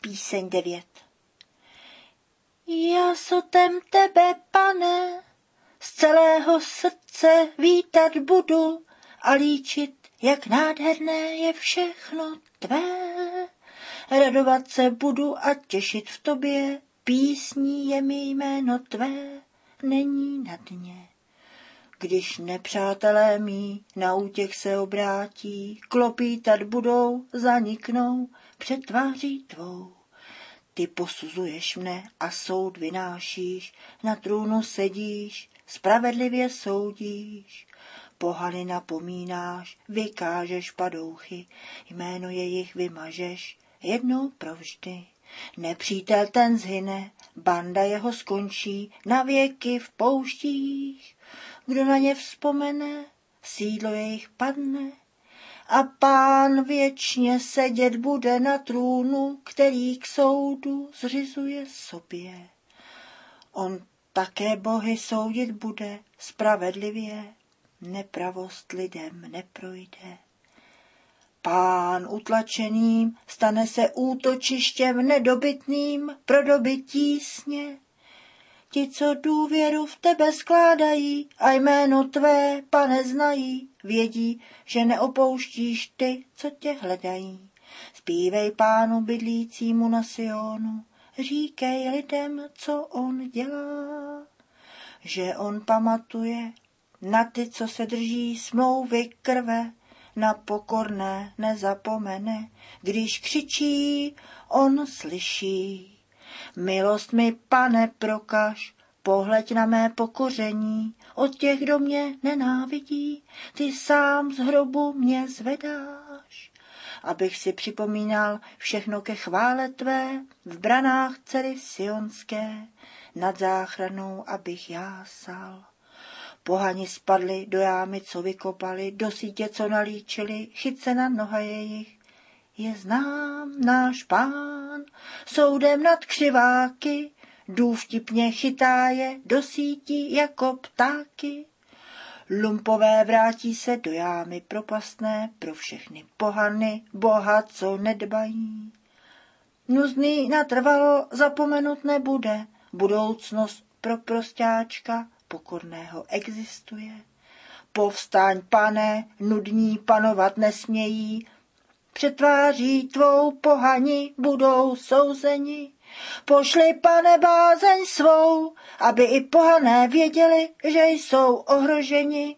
Píseň 9. Já sotem tebe, Pane, z celého srdce vítat budu a líčit, jak nádherné je všechno tvé. Radovat se budu a těšit v tobě, písní je mi jméno tvé, není na dně. Když nepřátelé mí na útěch se obrátí, klopítat budou, zaniknou před tváří tvou. Ty posuzuješ mne a soud vynášíš, na trůnu sedíš, spravedlivě soudíš. Pohany napomínáš, vykážeš padouchy, jméno jejich vymažeš, jednou provždy. Nepřítel ten zhyne, banda jeho skončí, na věky v pouštích. Kdo na ně vzpomene, sídlo jejich padne. A Pán věčně sedět bude na trůnu, který k soudu zřizuje sobě. On také bohy soudit bude spravedlivě, nepravost lidem neprojde. Pán utlačeným stane se útočištěm nedobytným pro doby tísně. Ti, co důvěru v tebe skládají a jméno tvé, Pane, znají, vědí, že neopouštíš ty, co tě hledají. Zpívej Pánu bydlícímu na Sionu, říkej lidem, co on dělá. Že on pamatuje na ty, co se drží smlouvy krve, na pokorné nezapomene, když křičí, on slyší. Milost mi, Pane, prokaž, pohleď na mé pokoření, od těch, kdo mě nenávidí, ty sám z hrobu mě zvedáš. Abych si připomínal všechno ke chvále tvé, v branách dcery sionské, nad záchranou, abych jásal. Pohani spadli do jámy, co vykopali, do sítě, co nalíčili, chytce na noha jejich. Je znám náš Pán, soudem nad křiváky, důvtipně chytá je do sítí jako ptáky. Lumpové vrátí se do jámy propastné pro všechny pohany, Boha, co nedbají. Nuzný natrvalo zapomenut nebude, budoucnost pro prostáčka pokorného existuje. Povstaň, Pane, nudní panovat nesmějí, před tváří tvou pohani budou souzeni. Pošli, Pane, bázeň svou, aby i pohané věděli, že jsou ohroženi.